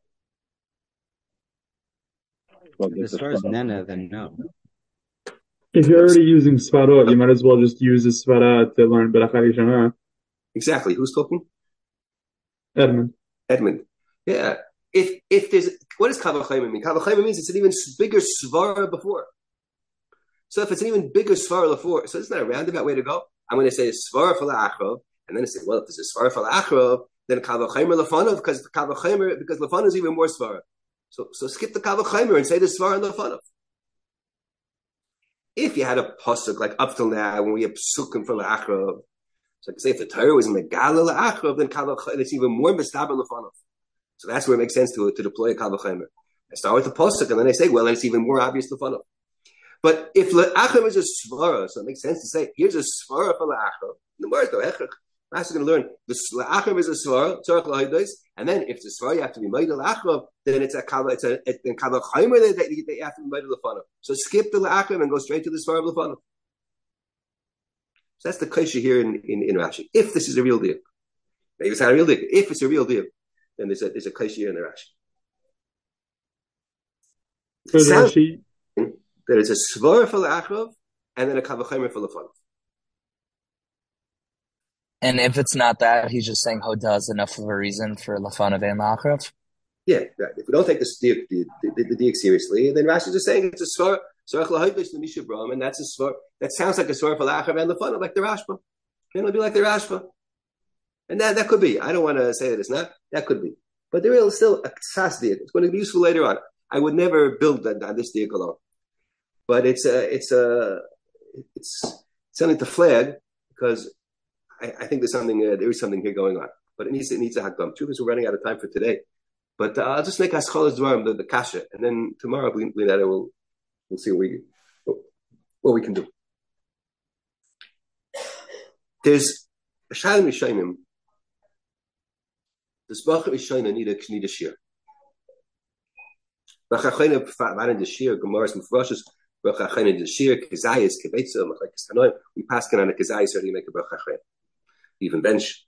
Well, as far as Nana, then no. If you're already using Svara, you might as well just use the Svara to learn Bracha Rishayna. Exactly. Who's talking? Edmund. Edmund. Yeah. If if there's what does Kavachayim mean? Kavachayim means it's an even bigger Svara before. So if it's an even bigger Svara before, so it's not a roundabout way to go. I'm going to say Svara for L'Achrav, and then I say, well, if there's a Svara for L'Achrav, then Kavachayim L'Fanav, because Kavachayim because L'Fanav is even more Svara. So so skip the Kavachayim and say the Svara L'Fanav. If you had a pasuk like up till now when we have psukim for L'Achrav, so I can say if the Torah was Megala L'Achrav, then Kavachayim it's even more Mestaber L'Fanav. So that's where it makes sense to to deploy a Kavachayim. I start with the pasuk and then I say, well, then it's even more obvious L'Fanav. But if L'Achrav is a svara, so it makes sense to say, here's a svara for L'Achrav. The word though, Echach. Master going to learn the L'Achrav is a svara, Tzarech L'Hoidus, and then if it's a svara, you have to be made L'Achrav. Then it's a kava, it's a it's a Kavachayim that, that you have to be made L'Fanav. So skip the L'Achrav and go straight to the svara of L'Fanav. So that's the kasha here in, in, in Rashi. If this is a real deal, maybe it's not a real deal. If it's a real deal, then there's a there's a kasha here in the Rashi. So Rashi. There is a svara for L'Achrav and then a Kavachayim for L'Fanav. And if it's not that, he's just saying Hoda is enough of a reason for L'Fanav and L'Achrav? Yeah, right. If we don't take the diak the, the, the, the seriously, then Rashi is just saying it's a svara, Tzarech L'Hoidus L'Mishabram, and that's a svara. That sounds like a svara for L'Achrav and L'Fanav, like the Rashba. It'll be like the Rashba. And that, that could be. I don't want to say that it's not. That could be. But there is still a ksas diak. It's going to be useful later on. I would never build that on this diak alone. But it's a, it's a, it's something to flag because I, I think there's something, uh, there is something here going on. But it needs, it needs a hakdam. Truth is, we're running out of time for today. But uh, I'll just make Ascholas Dvarim, the, the kasha, and then tomorrow, Leonardo will, we'll see what we, what, what we can do. There's a Shalom Rishayim. Does Bracha Rishayna need a need a shir? Bracha Rishayna provided the shir. Gemara's Mufrashos. Bracha Rishayna the shir. Kazayis Kibetza Machlekes Tanoim. We pass on a Kazayis so you make a Bracha Rishayna. Even bench.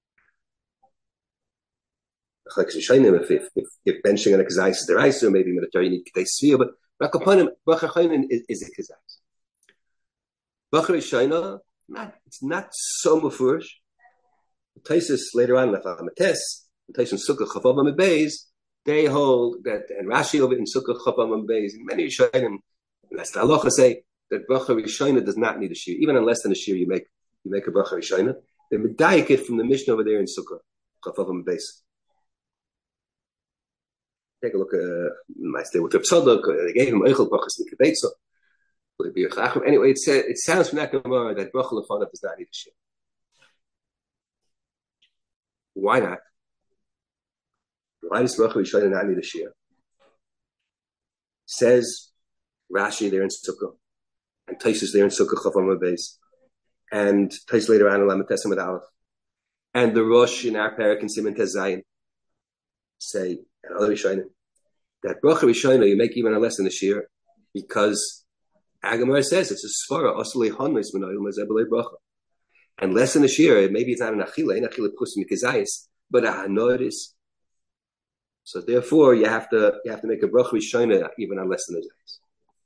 Machlekes Rishayna if if if, if benching on a Kazayis is the Raisa, maybe military you need Kedei Svir, but Bracha Rishayna Bracha Rishayna is, is a Kazayis. Bracha Rishayna, not it's not so mufurish. Taisus later on Lefal Mates. Taisus Sukkah Chavav Beis, they hold that, and Rashi over in Sukkah Chavav Beis, and many Rishonim, that's the halacha say that bracha Rishayna does not need a shir, even on less than a shir you make you make a bracha Rishayna. They medayik it from the Mishnah over there in Sukkah Chavav Beis. Take a look at my stay with Reb Tzadok. They gave him Eichel brachas in Kibetza. Anyway, it says it sounds from that Gemara that bracha L'Fanav does not need a shir. Why not? Why does Bracha Rishayna not need a shir? Says Rashi there in Sukkah, and Taisus there in Sukkah Chavav Beis. and Tais later on in Lamatesim with Aleph. And the Rosh in our parak and Siman Tez Zayin say, and other Rishonim, that Bracha Rishona you make even a less than a shear because Agamar says it's a svara Asalei Hanmis Menoyim Mazebelei Bracha. And less than a shear, maybe it's not an Achila, an Achila Kus Mikazayis, but a Hanoris. So therefore, you have to you have to make a Bracha Rishona even on less than a Zayis.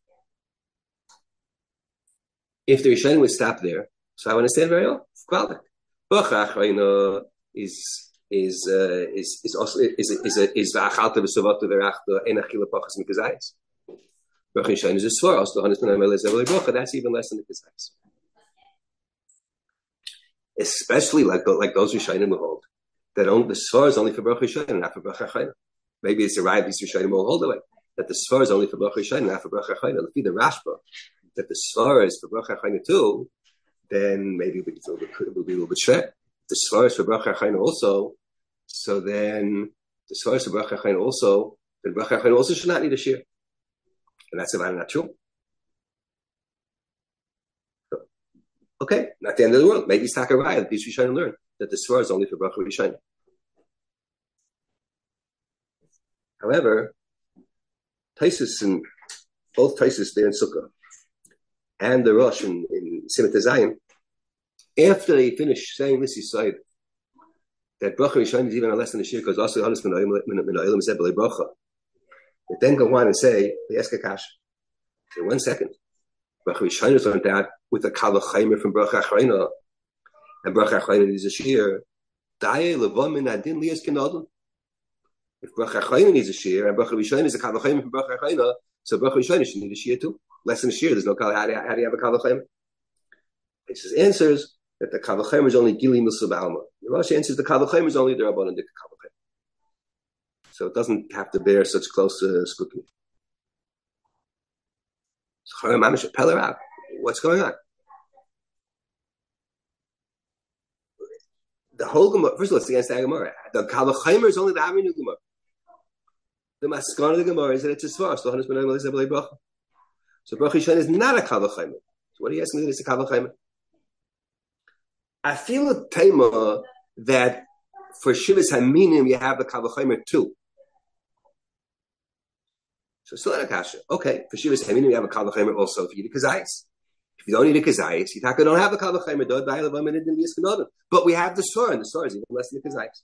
If the Rishon would stop there, so I understand very well. Bracha Achrayna is is uh, is is also is is is va'achalta v'savata v'rachta en achila pachas mikazayis. Bracha Rishon is a svara. Also, bracha that's even less than the kazayis. Especially like like those Rishonim will hold that only, the svara is only for Bracha Rishon and not for Bracha Achrayna. Maybe it's a right these Rishonim will hold the way that the svara is only for Bracha Rishon and not for Bracha Achrayna. Let's be the Rashba. That the svara is for Bracha Achrayna too, then maybe it will be a little bit, it will be a little bit shred. The svara is for Bracha Achrayna also, so then the svara is for Bracha Achrayna also, then Bracha Achrayna also should not need a shear. And that's about not true. So, okay, not the end of the world. Maybe it's Takaraya that these Rishonim learn that the svara is only for Bracha Rishon. However, Taisus and both Taisus there in Sukkah and the Rosh in, in Siman Tezayim, after they finish saying this, he said that Bracha Rishon is even less than the Shir because also Hanas Min Zeb B'lei Bracha. They then go on and say, they ask a kasha. Say, one second. Bracha Rishon is learned out with a Kal V'chaimer from Bracha Achrayna, and Bracha Achrayna needs a Shir. Daye Levam Min Adin Lias Kenadon. If Bracha Achrayna needs a Shir and Bracha Rishon is a Kal V'chaimer from Bracha Achrayna, so Bracha Rishon should need a Shir too. Less than a shear, there's no kal. How do you, how do you have a kal v'chayim? He says answers that the kal v'chayim is only gili milsub alma. The Rosh answers the kal v'chayim is only the rabbanon dik kal v'chayim. So it doesn't have to bear such close uh, scrutiny. What's going on? The whole Gemara. First of all, it's against the Gemara. The kal v'chayim is only the Aminu Gemara. The maskana of the Gemara is that it's a svara. So Hanas Min Zeb B'lei Bracha. So Bracha Rishon is not a Kal V'chaimer. So what are you asking me that it's a Kal V'chaimer? I feel a tema that for Shivas Haminim you have the Kal V'chaimer too. So still not a kasha. Okay, for Shivas Haminim you have a Kal V'chaimer also if you need a Kazayis. If you don't need a Kazayis, you don't have a Kal V'chaimer. But we have the Sor, and the Sor is even less than the Kazayis.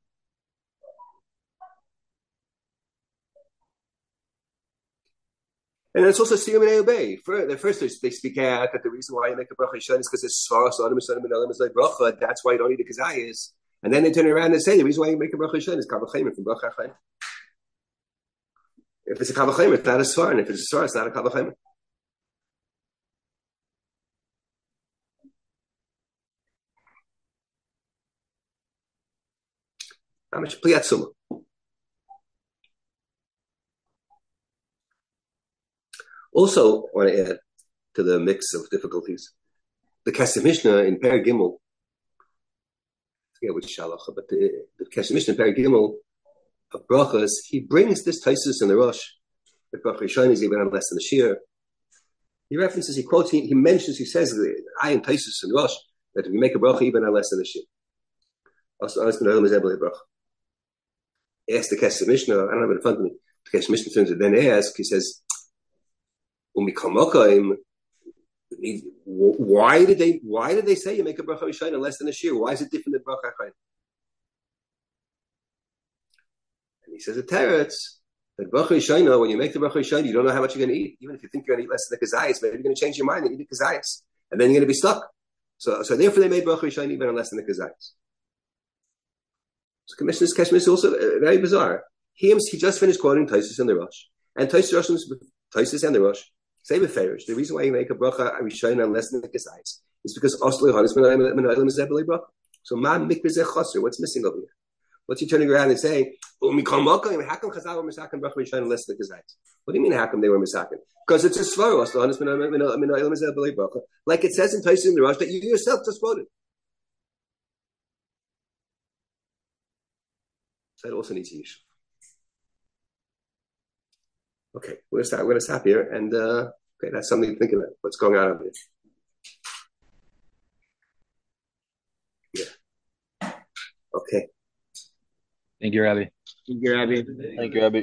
And it's also Siyum and Obey. First, they speak out that the reason why you make a bracha Rishon is because it's Svara, so Adam is like bracha. That's why you don't need a Kazayis. And then they turn around and say the reason why you make a bracha Rishon is Kal V'chaimer from bracha Achrayna. If it's a Kal V'chaimer, it's not a Svara, and if it's a Svara, it's not a Kal V'chaimer. How much Pliyat Summa? Also, I want to add to the mix of difficulties. The Kesef Mishnah in Per Gimel, I forget which shalacha, but the, the Kesef Mishnah in Per Gimel of Brachas, he brings this Taisus in the Rosh. The Bracha Rishon is even on less than a shear. He references, he quotes, he, he mentions, he says, I am Taisus in the Rosh, that if you make a bracha even on less than a shear. Also, honest, Menoyim is able to bracha. Ask the Kesef Mishnah, I don't have it in front of me. The Kesef Mishnah turns to then ask, he says, why did they why did they say you make a bracha Rishon less than a shear? Why is it different than bracha Achrayna? And he says a teretz that bracha Rishon, when you make the bracha Rishon, you don't know how much you're going to eat. Even if you think you're going to eat less than the kazayis, maybe you're going to change your mind and eat the kazayis, and then you're going to be stuck. So, so therefore they made bracha Rishon even on less than the kazayis. So Commissioner's Kesef is also very bizarre. He he just finished quoting Taisus and the Rosh, and Taisus Taisus and the Rosh. Say beferish. The reason why you make a bracha Rishon on less than the Kazayis is because Oslo Hanas Min Zeb B'lei Bracha. So ma mikveh chaser. What's missing over here? What's he turning around and saying? Umikol Mokim. How come Chazal were misaken bracha Rishon on less than the Kazayis? What do you mean? How come they were misaken? Because it's a svara. Oslo Hanas Min Zeb B'lei Bracha, like it says in Taisus in the Rosh that you yourself just quoted. So that also needs yish. Okay, we're gonna stop. We're gonna stop here, and uh, okay, that's something to think about. What's going on over here? Okay. Thank you, Rabbi. Thank you, Rabbi. Thank you, Rabbi.